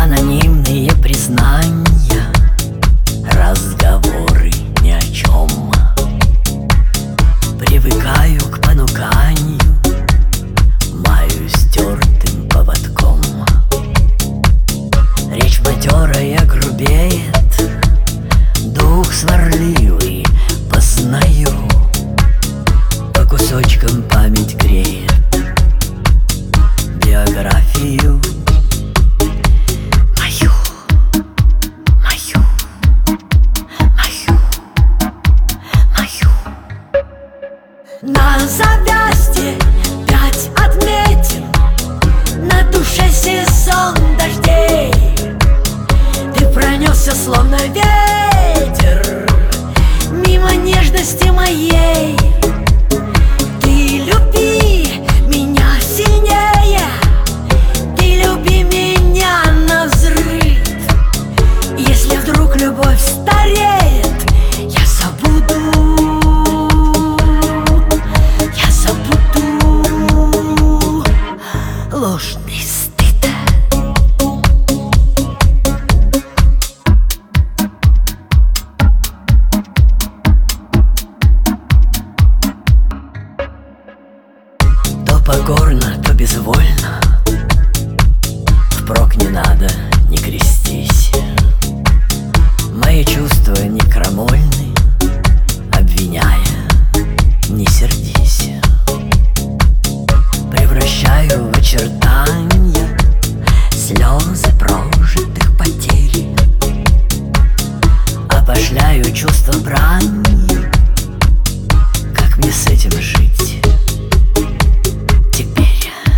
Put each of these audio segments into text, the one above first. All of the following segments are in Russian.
Анонимные признания, разговоры ни о чем. Привыкаю к понуканию, маю стертым поводком. Речь матерая грубеет, дух сварливый познаю. По кусочкам память греет биографию мою. На запястье 5 отметин, на душе сезон дождей. Ты пронесся словно ветер мимо нежности моей. Ты люби меня сильнее, ты люби меня навзрыд. Если вдруг любовь стареет, я забуду ложный стыд. То покорно, то безвольно, впрок не надо, не крестись. Мои чувства не крамольны, обвиняя, не сердись. Превращаю в очертания слезы прожитых потерь, опошляю чувства бранью. Как мне с этим жить? Теперь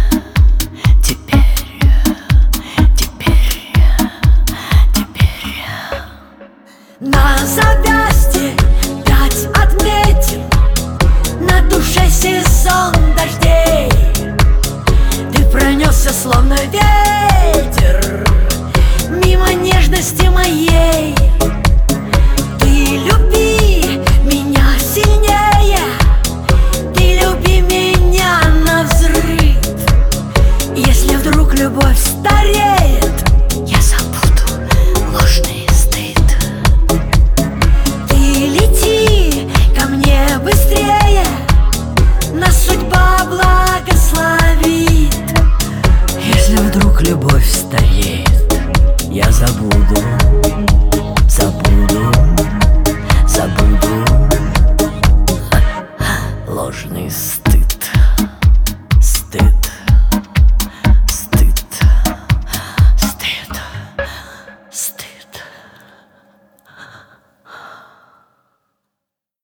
на запястье 5 отметин, на душе сезон дождей. Ты пронесся словно ветер мимо нежности моей. Ты люби меня сильнее, ты люби меня навзрыд. Если вдруг любовь стареет, я забуду ложный стыд. Ты лети ко мне быстрее, нас судьба благословит. Если вдруг любовь стареет,